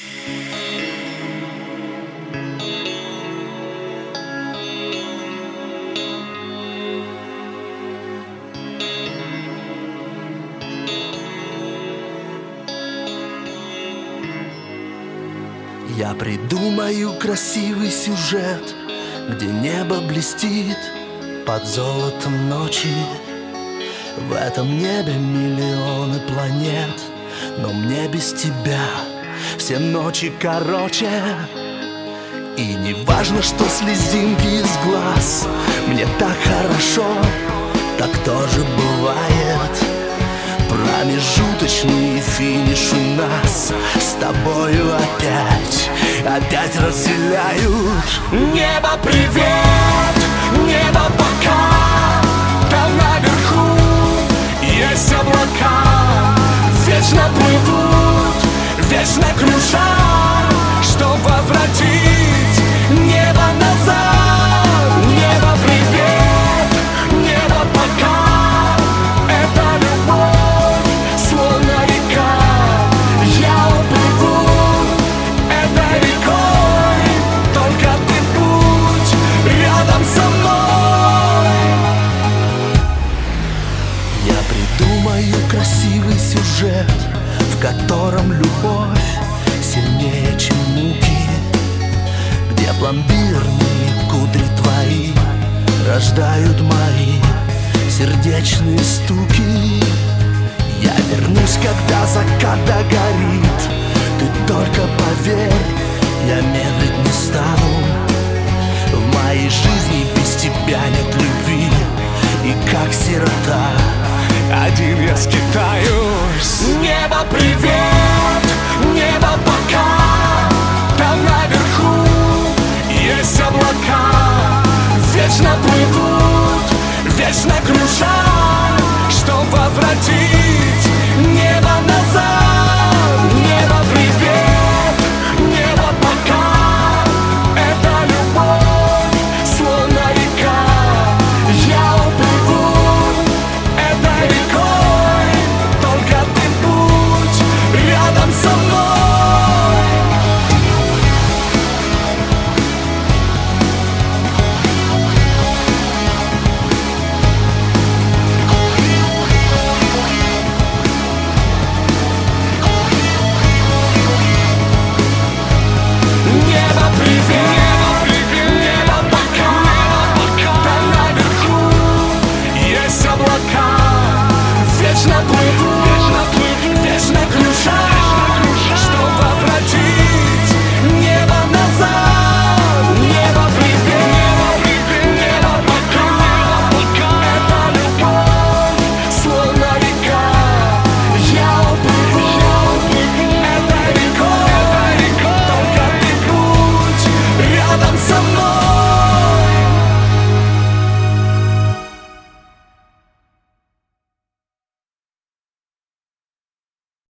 Я придумаю красивый сюжет, где небо блестит под золотом ночи. В этом небе миллионы планет, но мне без тебя все ночи короче. И не важно, что слезинки из глаз, мне так хорошо, так тоже бывает. Промежуточный финиш у нас с тобою опять разделяют. Небо, привет, небо, пока. Там наверху есть облака, вечно плывут, вечно кружат, чтоб возвратить небо назад. Небо, привет, небо, пока. Это любовь, словно река. Я уплыву этой рекой, только ты будь рядом со мной. Я придумаю красивый сюжет, в котором любовь сильнее, чем муки, где пломбирные кудри твои рождают мои сердечные стуки. Я вернусь, когда закат догорит. Ты только поверь, я медлить не стану. В моей жизни без тебя нет любви, и как сирота один я скитаюсь. Небо, привет, небо, пока. Там наверху есть облака, вечно плывут, вечно кружат, чтоб возвратить небо назад. Небо, привет, небо, пока. Это любовь, словно река. Я уплыву этой рекой, только ты будь рядом со мной.